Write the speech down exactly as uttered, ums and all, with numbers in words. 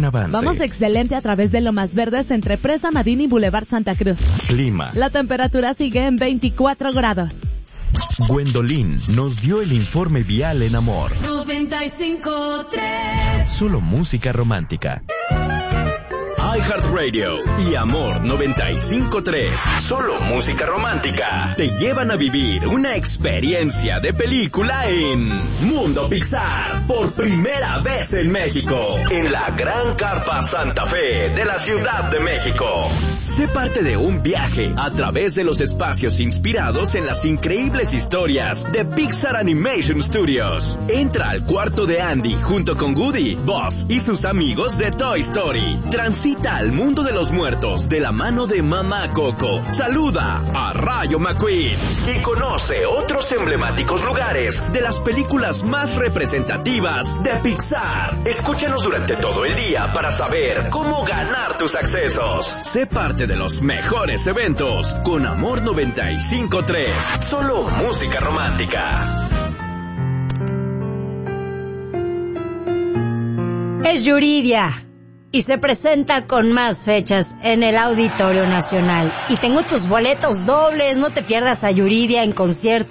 gran avance. Vamos excelente a través de Lomas Verdes entre Presa Madini y Boulevard Santa Cruz. Clima. La temperatura sigue en veinticuatro grados. Gwendolyn nos dio el informe vial en Amor. noventa y cinco tres. Solo música romántica. iHeartRadio y Amor noventa y cinco tres. Solo música romántica. Te llevan a vivir una experiencia de película en Mundo Pixar. Por primera vez en México. En la Gran Carpa Santa Fe de la Ciudad de México. Sé parte de un viaje a través de los espacios inspirados en las increíbles historias de Pixar Animation Studios. Entra al cuarto de Andy junto con Woody, Buzz y sus amigos de Toy Story. Transita al mundo de los muertos de la mano de Mamá Coco. Saluda a Rayo McQueen y conoce otros emblemáticos lugares de las películas más representativas de Pixar. Escúchanos durante todo el día para saber cómo ganar tus accesos. Sé parte de los mejores eventos con Amor noventa y cinco tres. Solo música romántica. Es Yuridia y se presenta con más fechas en el Auditorio Nacional. Y tengo tus boletos dobles, no te pierdas a Yuridia en concierto